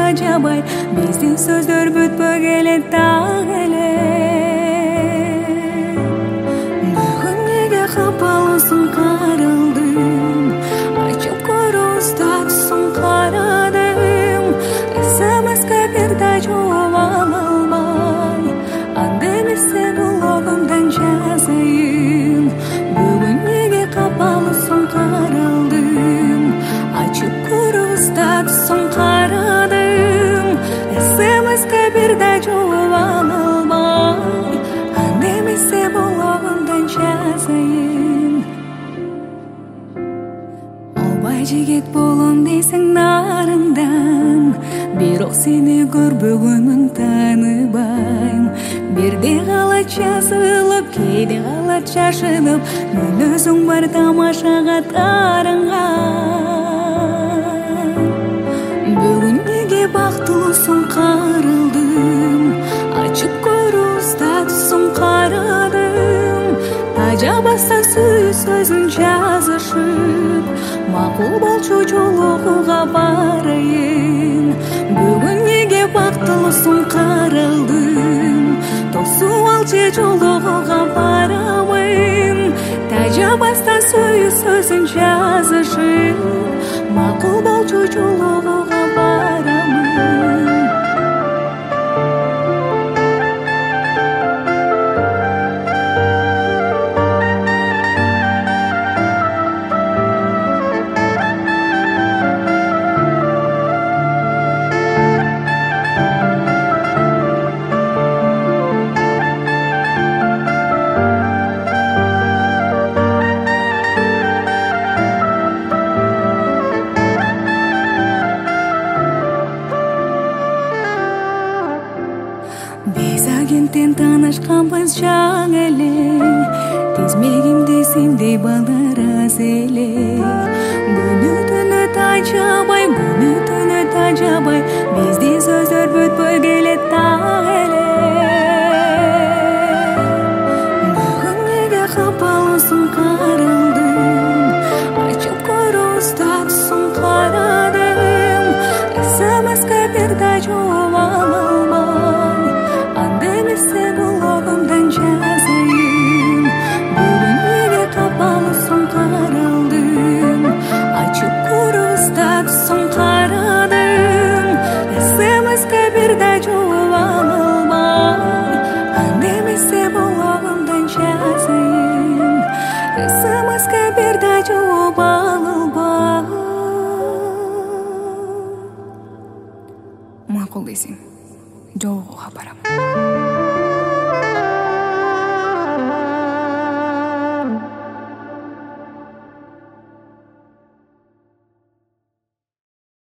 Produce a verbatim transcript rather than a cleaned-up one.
тажабай, биздин сөздөр бүтпөй келет так эле. Бүгүн неге капалысың карылдым, ачып көрүү статусун карадым. СМСке бир да жооп ала албай, анда эмесе блогумдан жазайын. Бүгүн неге капалысың каралдым, ачып көрүү статусун карадым. СМСке бир да жооп ала албай, анда эмесе блогумдан жазайын. Албай жигит болом дейсиң нарыңдан, бирок сени көрбөгөнмүн, тааныбайм. Бирде калат жазылып, кээде калат жашынып, мүнөзүң бар тамашага тарынган. Бүгүн неге бактылуусуң карылдым, ачып көрүү статусун карадым. Тажабастан сүйүү сөзүн жазышып, макул болчу жолугуга барайын. Бүгүн неге бактылуусуң каралдым, тосуп алчы жолугуга барамын. Тажабастан сүйүү сөзүн жазышып, макул болчу жолугуга барамын. Биз агенттен таанышканбыз жаңы эле, тизмегимде сендей балдар аз эле. Күнү түнү тажабай, күнү түнү тажабай, биздин сөздөр бүтпөй келет так эле. Бүгүн неге капалысың каралдым, ачып көрүү статусун карадым. СМСке бир да жооп ала албай, анда эмесе блогумдан жазайын. Бүгүн неге капалысың каралдым, ачып көрүү статусун карадым. СМСке бир да жооп ала албай, анда эмесе блогумдан жазайын. СМСке бир да жооп ала албай. Макул дейсиң, жолугуга барам.